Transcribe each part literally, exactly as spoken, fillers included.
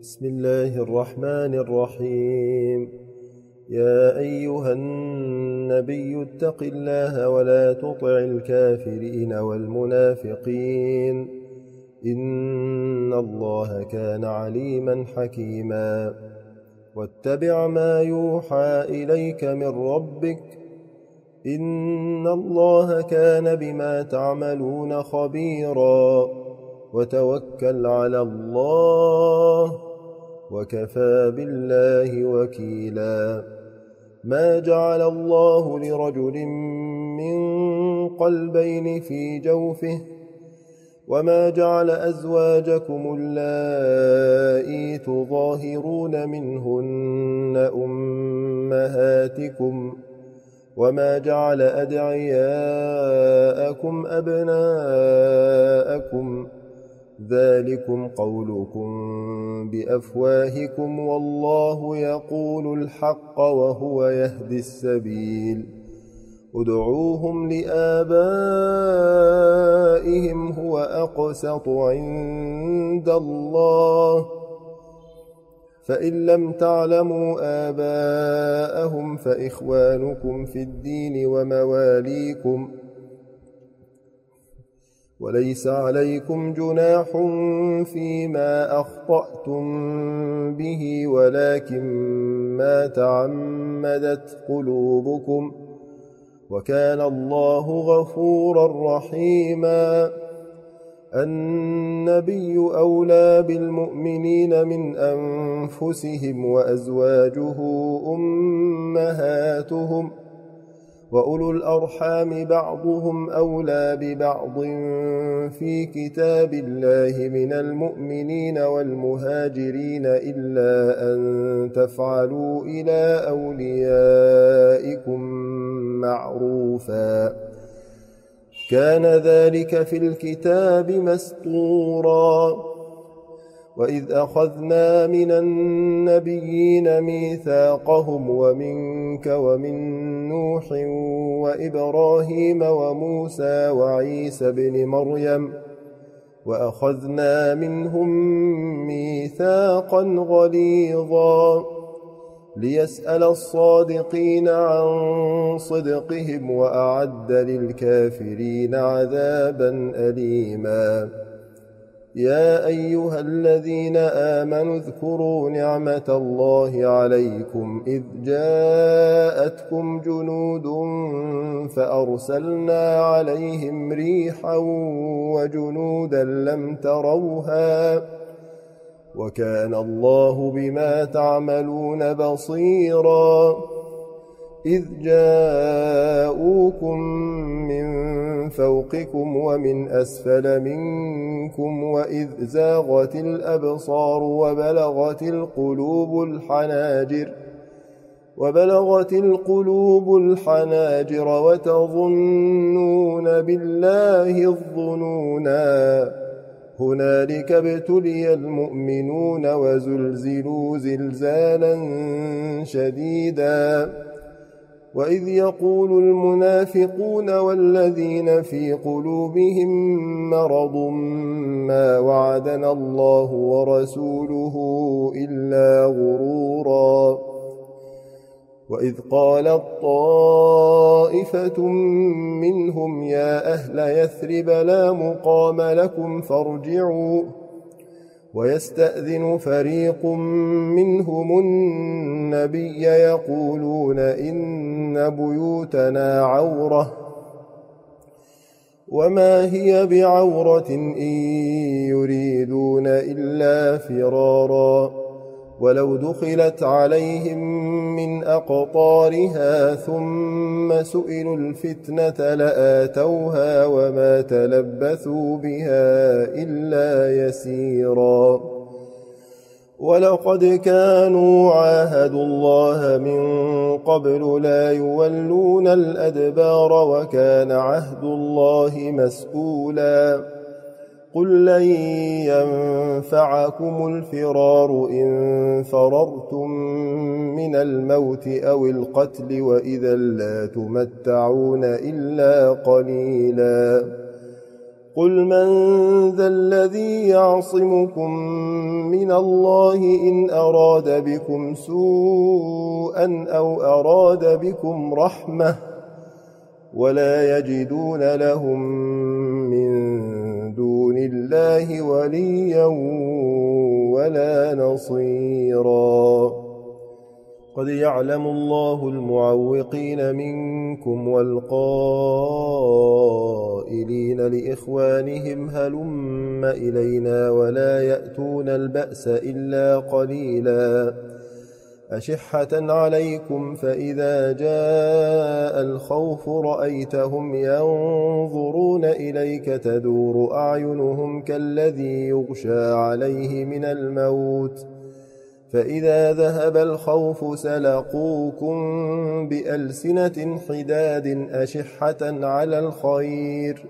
بسم الله الرحمن الرحيم. يا أيها النبي اتق الله ولا تطع الكافرين والمنافقين إن الله كان عليما حكيما. واتبع ما يوحى إليك من ربك إن الله كان بما تعملون خبيرا. وتوكل على الله وكفى بالله وكيلا. ما جعل الله لرجل من قلبين في جوفه وما جعل أزواجكم اللائي تظاهرون منهن أمهاتكم وما جعل أدعياءكم أبناءكم ذلكم قولكم بأفواهكم والله يقول الحق وهو يهدي السبيل. ادعوهم لآبائهم هو أقسط عند الله فإن لم تعلموا آباءهم فإخوانكم في الدين ومواليكم وليس عليكم جناح فيما أخطأتم به ولكن ما تعمدت قلوبكم وكان الله غفورا رحيما. النبي أولى بالمؤمنين من أنفسهم وأزواجه أمهاتهم وأولو الأرحام بعضهم أولى ببعض في كتاب الله من المؤمنين والمهاجرين إلا أن تفعلوا إلى أوليائكم معروفا كان ذلك في الكتاب مسطورا. وإذ أخذنا من النبيين ميثاقهم ومنك ومن نوح وإبراهيم وموسى وعيسى بن مريم وأخذنا منهم ميثاقا غليظا ليسأل الصادقين عن صدقهم وأعد للكافرين عذابا أليما. يا أيها الذين آمنوا اذكروا نعمة الله عليكم إذ جاءتكم جنود فأرسلنا عليهم ريحا وجنودا لم تروها وكان الله بما تعملون بصيرا. إذ جاءوكم من فوقكم ومن أسفل منكم وإذ زاغت الأبصار وبلغت القلوب الحناجر وبلغت القلوب الحناجر وتظنون بالله الظنونا هنالك ابتلي المؤمنون وزلزلوا زلزالا شديدا. وإذ يقول المنافقون والذين في قلوبهم مرض ما وعدنا الله ورسوله إلا غرورا. وإذ قالت طائفة منهم يا أهل يثرب لا مقام لكم فارجعوا ويستأذن فريق منهم النبي يقولون إن بيوتنا عورة وما هي بعورة إن يريدون إلا فرارا ولو دخلت عليهم من أقطارها ثم سئلوا الفتنة لآتوها وما تلبثوا بها إلا يسيرا. ولقد كانوا عاهدوا الله من قبل لا يولون الأدبار وكان عهد الله مسؤولا. قل لن ينفعكم الفرار إن فررتم من الموت أو القتل وإذا لا تمتعون إلا قليلا. قل من ذا الذي يعصمكم من الله إن أراد بكم سوءا أو أراد بكم رحمة ولا يجدون لهم من دون الله وليا ولا نصيرا قد يعلم الله المعوقين منكم والقائلين لإخوانهم هلم إلينا ولا يأتون البأس إلا قليلا أشحة عليكم فإذا جاء الخوف رأيتهم ينظرون إليك تدور أعينهم كالذي يغشى عليه من الموت فإذا ذهب الخوف سلقوكم بألسنة حداد أشحة على الخير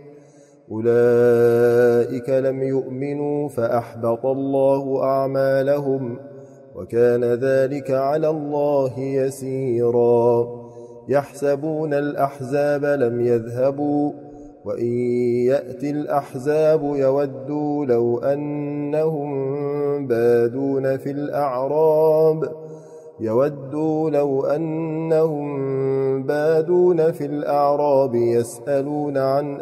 أولئك لم يؤمنوا فأحبط الله أعمالهم وكان ذلك على الله يسيرا يحسبون الأحزاب لم يذهبوا وإن يأتي الأحزاب يودوا لو أنهم بادون في الأعراب يودوا لو أنهم بادون في الأعراب يسألون عن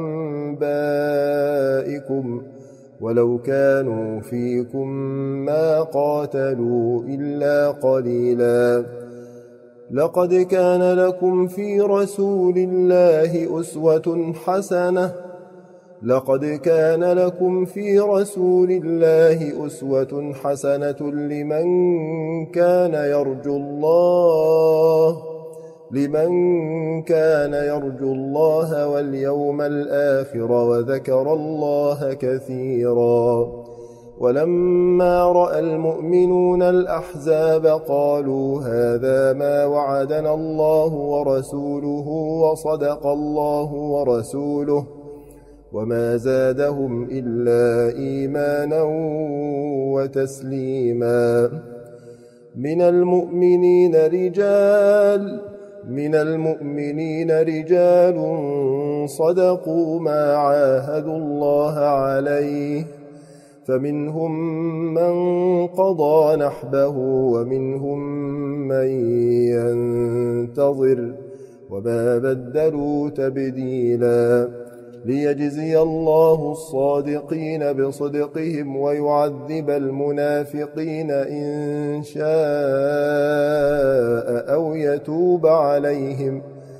أنبائكم ولو كانوا فيكم ما قاتلوا إلا قليلا لقد كان لكم في رسول الله أسوة حسنة لقد كان لكم في رسول الله أسوة حسنة لمن كان يرجو الله لمن كان يرجو الله واليوم الآخر وذكر الله كثيرا ولما رأى المؤمنون الأحزاب قالوا هذا ما وعدنا الله ورسوله وصدق الله ورسوله وما زادهم إلا إيمانا وتسليما من المؤمنين رجال من المؤمنين رجال صدقوا ما عاهدوا الله عليه فمنهم من قضى نحبه ومنهم من ينتظر وما بدلوا تبديلا ليجزي الله الصادقين بصدقهم ويعذب المنافقين إن شاء أو يتوب عليهم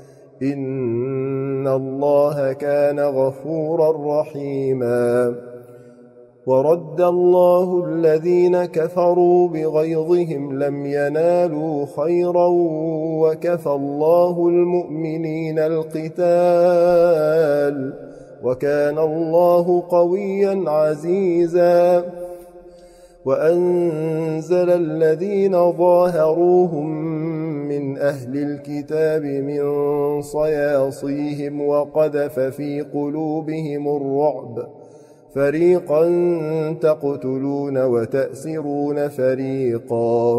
إن الله كان غفورا رحيما ورد الله الذين كفروا بغيظهم لم ينالوا خيرا وكفى الله المؤمنين القتال وكان الله قويا عزيزا وأنزل الذين ظاهروهم من أهل الكتاب من صياصيهم وقذف في قلوبهم الرعب فريقا تقتلون وتأسرون فريقا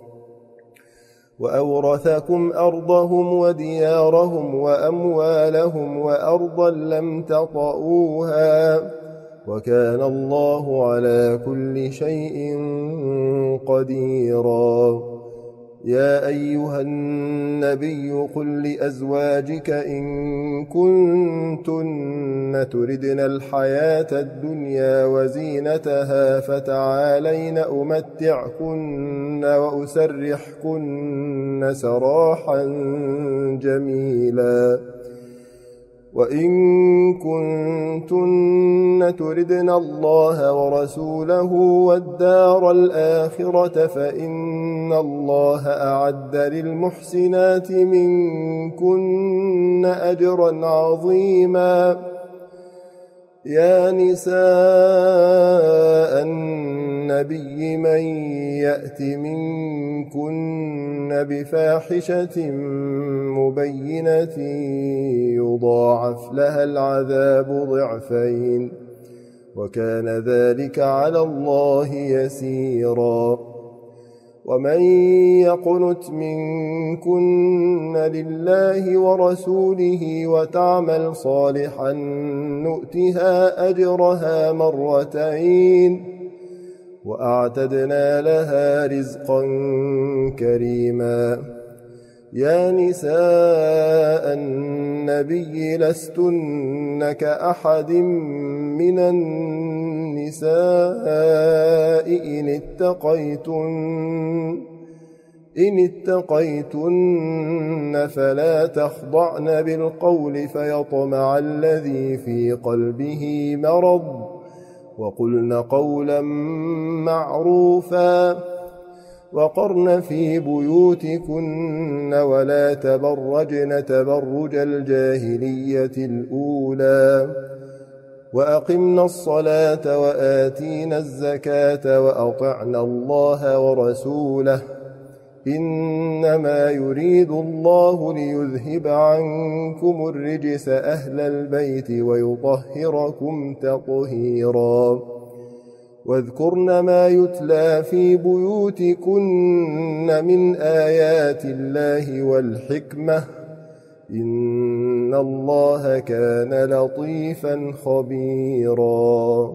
وأورثكم أرضهم وديارهم وأموالهم وأرضا لم تطئوها وكان الله على كل شيء قديرا يا أيها النبي قل لأزواجك إن كنتن تردن الحياة الدنيا وزينتها فتعالين أمتعكن وأسرحكن سراحا جميلا وإن كنتن تردن الله ورسوله والدار الآخرة فإن الله أعد للمحسنات منكن أجرا عظيما يا نساء النبي من يأت منكن بفاحشة مبينة يضاعف لها العذاب ضعفين وكان ذلك على الله يسيرا ومن يقنت منكن لله ورسوله وتعمل صالحا نؤتها أجرها مرتين وأعتدنا لها رزقا كريما. يا نساء النبي لستن كأحد من النساء إن اتقيتن إن اتقيتن فلا تخضعن بالقول فيطمع الذي في قلبه مرض وقلن قولا معروفا وقرن في بيوتكن ولا تبرجن تبرج الجاهلية الأولى وأقمنا الصلاة وآتينا الزكاة وأطعنا الله ورسوله إنما يريد الله ليذهب عنكم الرجس أهل البيت ويطهركم تطهيرا. واذكرن ما يتلى في بيوتكن من آيات الله والحكمة إن الله كان لطيفا خبيرا.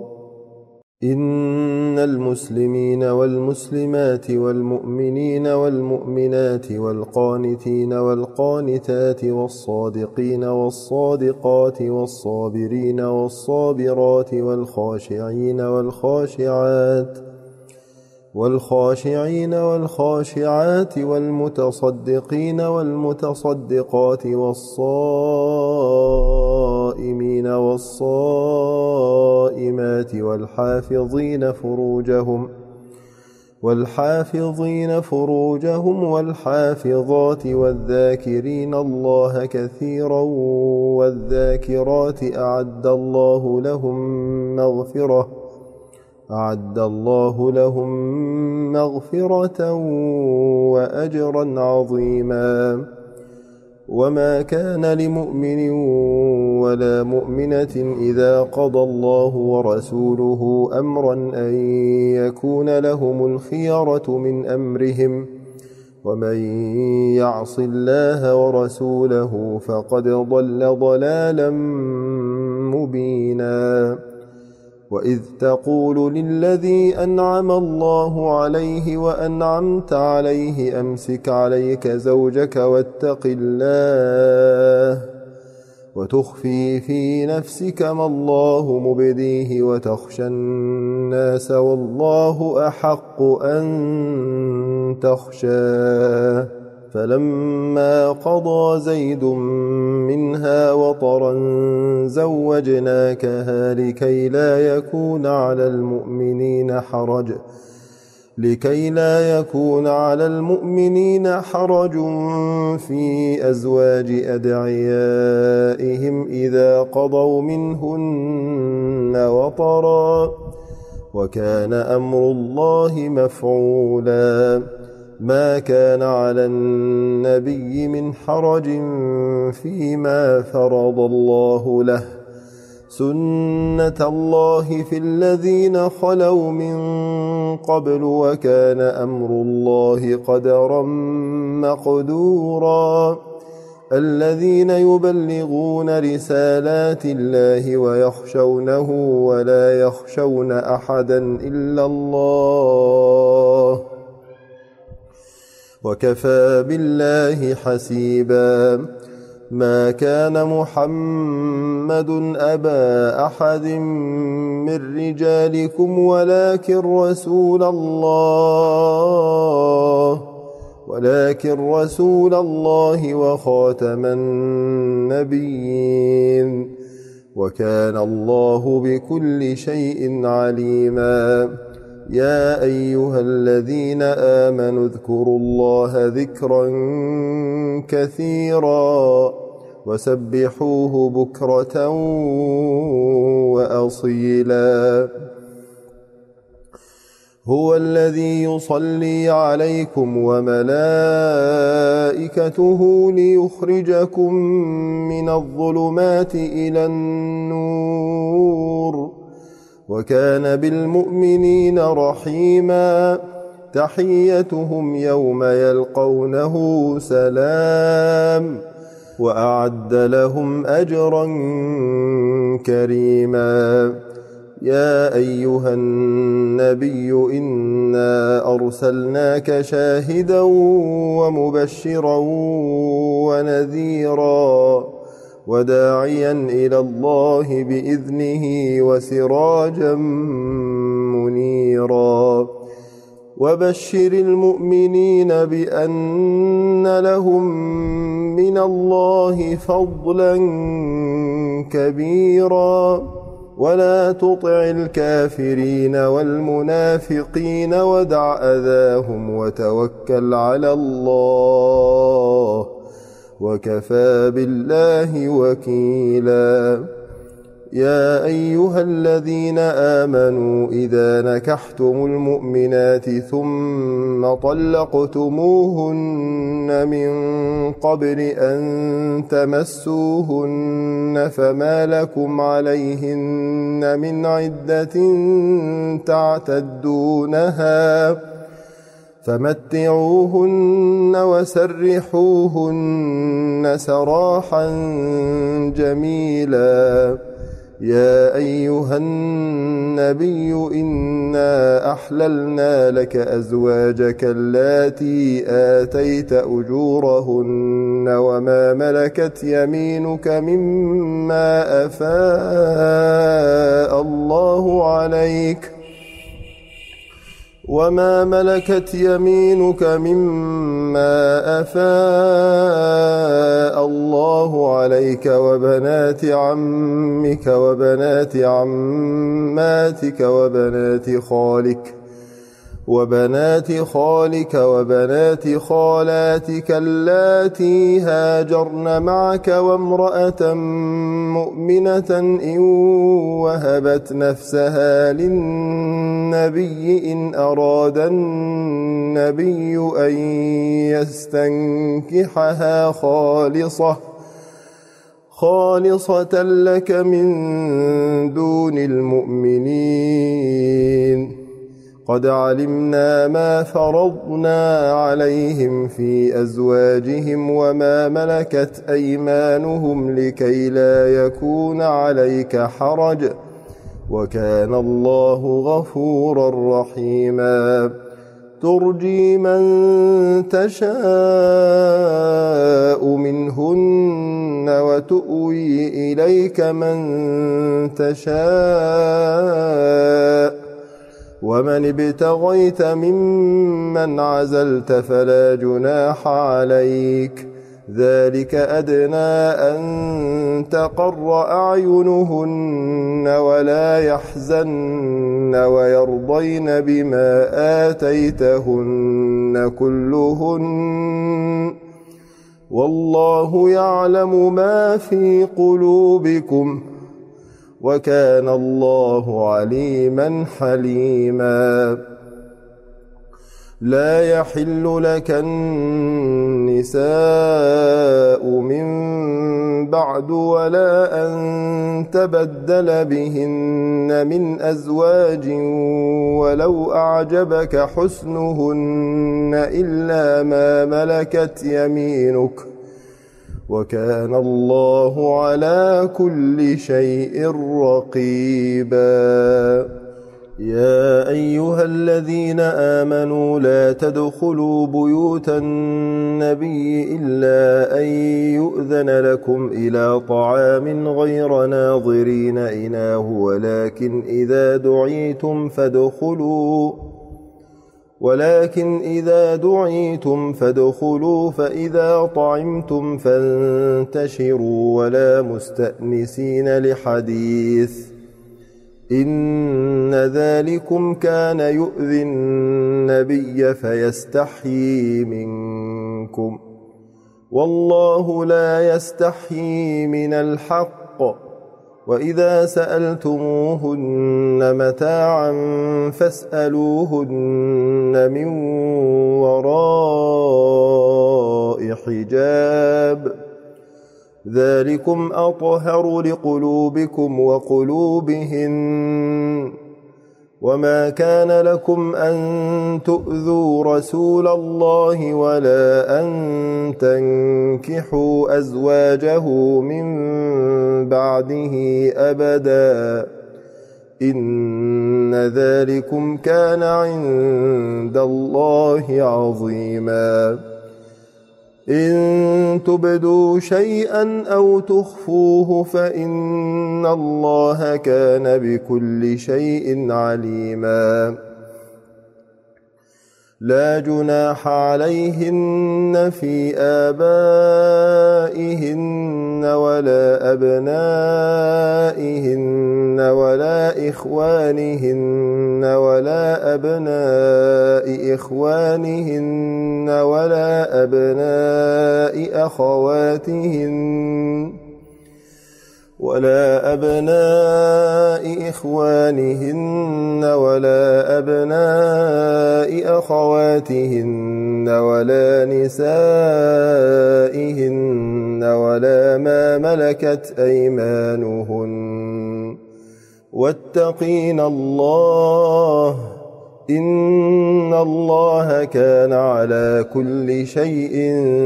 إن المسلمين والمسلمات والمؤمنين والمؤمنات والقانتين والقانتات والصادقين والصادقات والصابرين والصابرات والخاشعين والخاشعات والخاشعين والخاشعات والمتصدقين والمتصدقات والصائمين والصائمات والحافظين فروجهم والحافظين فروجهم والحافظات والذاكرين الله كثيرا والذاكرات أعد الله لهم مغفرة أعد الله لهم مغفرة وأجرا عظيما. وما كان لمؤمن ولا مؤمنة إذا قضى الله ورسوله أمرا أن يكون لهم الخيرة من أمرهم ومن يعص الله ورسوله فقد ضل ضلالا مبينا. وإذ تقول للذي أنعم الله عليه وأنعمت عليه أمسك عليك زوجك واتق الله وتخفي في نفسك ما الله مبديه وتخشى الناس والله أحق أن تخشاه. فلما قضى زيد منها وطرا زوجناكها لكي لا يكون على المؤمنين حرج لكي لا يكون على المؤمنين حرج في أزواج أدعيائهم إذا قضوا منهن وطرا وكان أمر الله مفعولا. ما كان على النبي من حرج فيما فرض الله له سنة الله في الذين خلوا من قبل وكان أمر الله قدرا مقدورا. الذين يبلغون رسالات الله ويخشونه ولا يخشون أحدا إلا الله وكفى بالله حسيبا. ما كان محمد أبا أحد من رجالكم ولكن رسول الله ولكن رسول الله وخاتم النبيين وكان الله بكل شيء عليما. يا أيها الذين آمنوا اذكروا الله ذكرا كثيرا وسبحوه بكرة وأصيلا. هو الذي يصلي عليكم وملائكته ليخرجكم من الظلمات إلى النور وكان بالمؤمنين رحيما. تحيتهم يوم يلقونه سلام وأعد لهم أجرا كريما. يا أيها النبي إنا أرسلناك شاهدا ومبشرا ونذيرا وداعيا إلى الله بإذنه وسراجا منيرا وبشر المؤمنين بأن لهم من الله فضلا كبيرا ولا تطع الكافرين والمنافقين ودع أذاهم وتوكل على الله وكفى بالله وكيلا. يا أيها الذين آمنوا إذا نكحتم المؤمنات ثم طلقتموهن من قبل أن تمسوهن فما لكم عليهن من عدة تعتدونها فمتعوهن وسرحوهن سراحا جميلا. يا أيها النبي إنا أحللنا لك أزواجك اللاتي آتيت أجورهن وما ملكت يمينك مما أفاء الله عليك وما ملكت يمينك مما أفاء الله عليك وبنات عمك وبنات عماتك وبنات خالك وبنات خالك وبنات خالاتك اللاتي هاجرن معك وامرأة مؤمنة إن وهبت نفسها للنبي إن أراد النبي أن يستنكحها خالصة خالصة لك من دون المؤمنين. قد علمنا ما فرضنا عليهم في أزواجهم وما ملكت أيمانهم لكي لا يكون عليك حرج وكان الله غفورا رحيما. ترجي من تشاء منهن وتؤوي إليك من تشاء ومن ابتغيت ممن عزلت فلا جناح عليك ذلك أدنى أن تقر أعينهن ولا يحزن ويرضين بما آتيتهن كلهن والله يعلم ما في قلوبكم وكان الله عليما حليما. لا يحل لك النساء من بعد ولا أن تبدل بهن من أزواج ولو أعجبك حسنهن إلا ما ملكت يمينك وكان الله على كل شيء رقيبا. يا أيها الذين آمنوا لا تدخلوا بيوت النبي إلا أن يؤذن لكم إلى طعام غير ناظرين إناه ولكن إذا دعيتم فادخلوا ولكن إذا دعيتم فادخلوا فإذا طعمتم فانتشروا ولا مستأنسين لحديث إن ذلكم كان يؤذي النبي فيستحيي منكم والله لا يستحيي من الحق وإذا سألتموهن متاعا فاسألوهن من وراء حجاب ذلكم أطهر لقلوبكم وقلوبهن وما كان لكم أن تؤذوا رسول الله ولا أن تنكحوا أزواجه من بعده أبدا إن ذلكم كان عند الله عظيما إن تبدوا شيئا أو تخفوه فإن الله كان بكل شيء عليما لا جناح عليهن في آبائهن ولا أبنائهن ولا إخوانهن ولا أبناء إخوانهن ولا أبناء أخواتهن ولا أبناء إخوانهن ولا أبناء أخواتهن ولا نسائهن ولا ما ملكت أيمانهن واتقين الله إن الله كان على كل شيء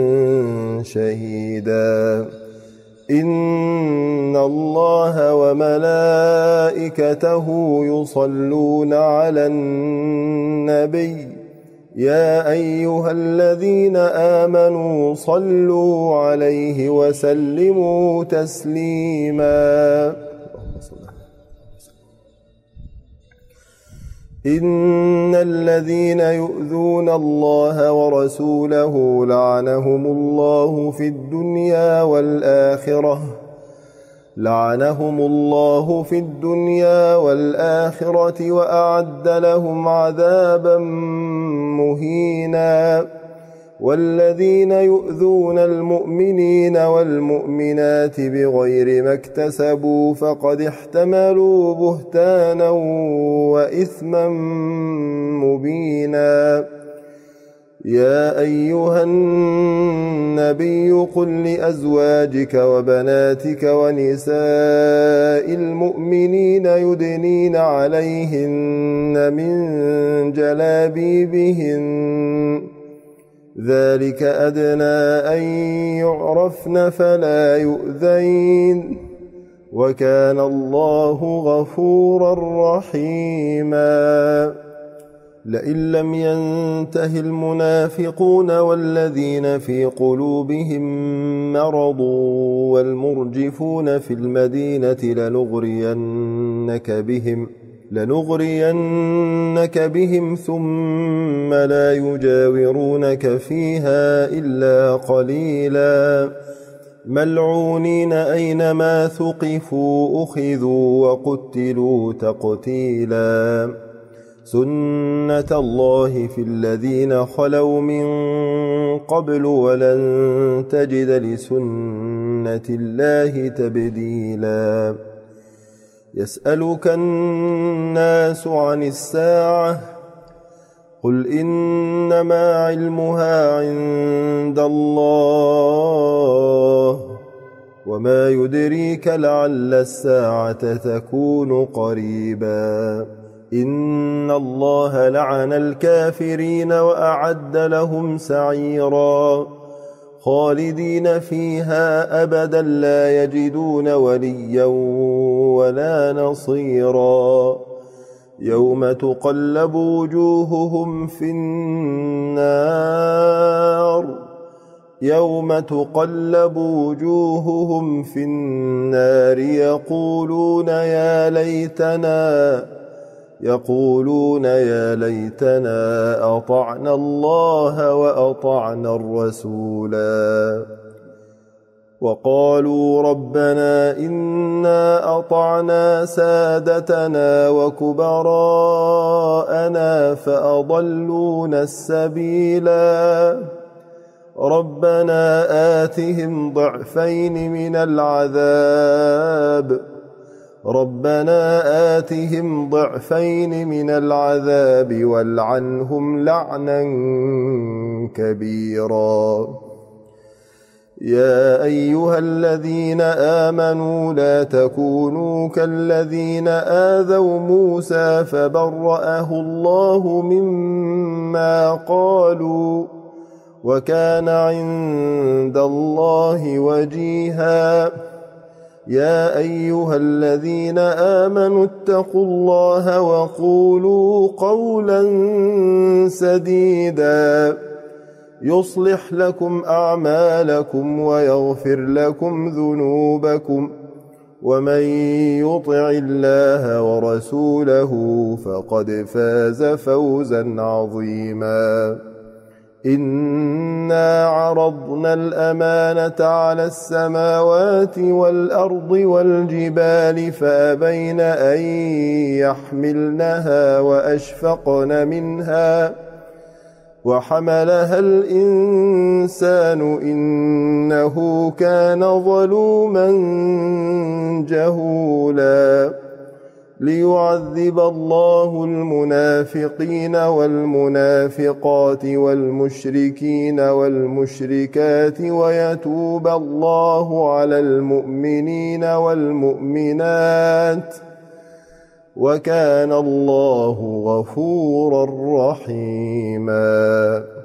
شهيدا إن الله وملائكته يصلون على النبي يا أيها الذين آمنوا صلوا عليه وسلموا تسليما إن الذين يؤذون الله ورسوله لعنهم الله في الدنيا والآخرة لعنهم الله في الدنيا والآخرة وأعد لهم عذابا مهينا والذين يؤذون المؤمنين والمؤمنات بغير ما اكتسبوا فقد احتملوا بهتانا وإثما مبينا يا أيها النبي قل لأزواجك وبناتك ونساء المؤمنين يدنين عليهن من جلابيبهن ذلك أدنى أن يعرفن فلا يؤذين وكان الله غفورا رحيما لئن لم ينته المنافقون والذين في قلوبهم مرض والمرجفون في المدينة لنغرينك بهم لنغرينك بهم ثم لا يجاورونك فيها إلا قليلا ملعونين أينما ثقفوا أخذوا وقتلوا تقتيلا سنة الله في الذين خلوا من قبل ولن تجد لسنة الله تبديلا يسألك الناس عن الساعة قل إنما علمها عند الله وما يدريك لعل الساعة تكون قريبا إن الله لعن الكافرين وأعد لهم سعيرا خالدين فيها أبدا لا يجدون وليا ولا نصيرا يوم تقلب وجوههم في النار يوم تقلب وجوههم في النار يقولون يا ليتنا يقولون يا ليتنا أطعنا الله وأطعنا الرسولا وقالوا ربنا إنا أطعنا سادتنا وكبراءنا فأضلونا السبيلا ربنا آتهم ضعفين من العذاب ربنا آتهم ضعفين من العذاب والعنهم لعنا كبيرا يا أيها الذين آمنوا لا تكونوا كالذين آذوا موسى فبرأه الله مما قالوا وكان عند الله وجيها يا أيها الذين آمنوا اتقوا الله وقولوا قولا سديدا يصلح لكم أعمالكم ويغفر لكم ذنوبكم ومن يطع الله ورسوله فقد فاز فوزا عظيما إنا عرضنا الأمانة على السماوات والأرض والجبال فأبين أن يحملنها وأشفقن منها وحملها الإنسان إنه كان ظلوما جهولا ليعذب الله المنافقين والمنافقات والمشركين والمشركات ويتوب الله على المؤمنين والمؤمنات وكان الله غفورا رحيما